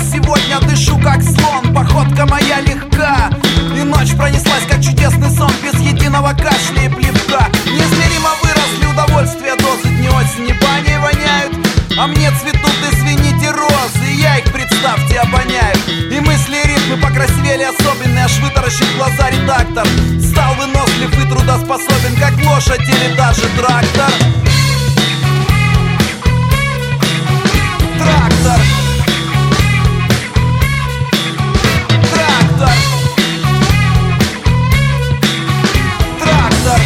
сегодня дышу как слон, походка моя легка, и ночь пронеслась как чудесный сон, без единого кашля и плевка. Неизмеримо выросли удовольствия, дозы, дни осени баней воняют, а мне цветут, извините, розы, и я их, представьте, обоняю. И мысли и ритмы покрасивели особенные, аж вытаращив глаза редактор. Стал вынослив и трудоспособен, как лошадь или даже трактор. Трактор. Трактор. Трактор.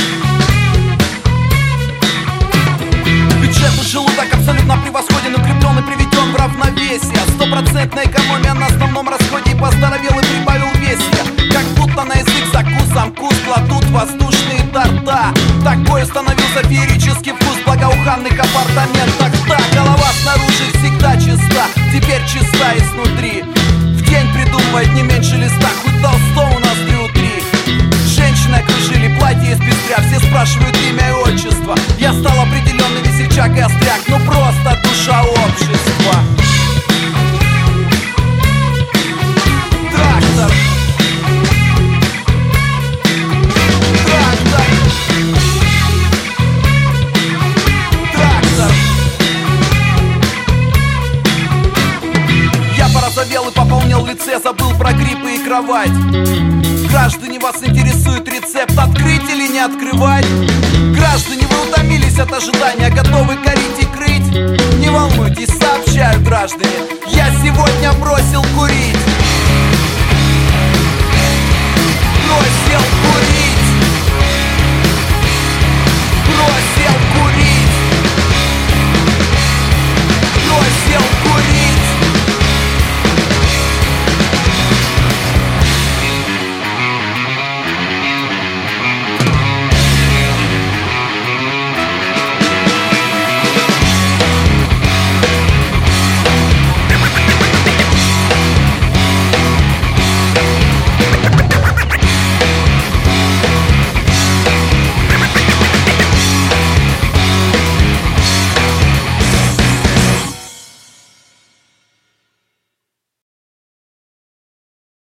Бюджет и желудок абсолютно превосходен, укреплен и приведен в равновесие. Стопроцентная экономия на основном расходе, и поздоровел и прибавил весия. Как будто на язык закусом вкус кладут воздушные торта. Такой установился феерический вкус в благоуханных апартаментах. Так, голова снаружи всегда чиста, теперь чиста изнутри. В день придумывает не меньше листа, хоть толстому у нас 3 утри. Женщины окружили, платье из пестря, все спрашивают имя и отчество. Я стал определенный весельчак и остряк, ну просто душа общества. Трактор. Трактор. Трактор. Я порозовел и пополнел в лице, забыл про гриппы и кровать. Граждане, вас интересует рецепт, открыть или не открывать? Граждане, вы утомились от ожидания, готовы корить и крыть? Не волнуйтесь, сообщаю, граждане, я сегодня бросил курить.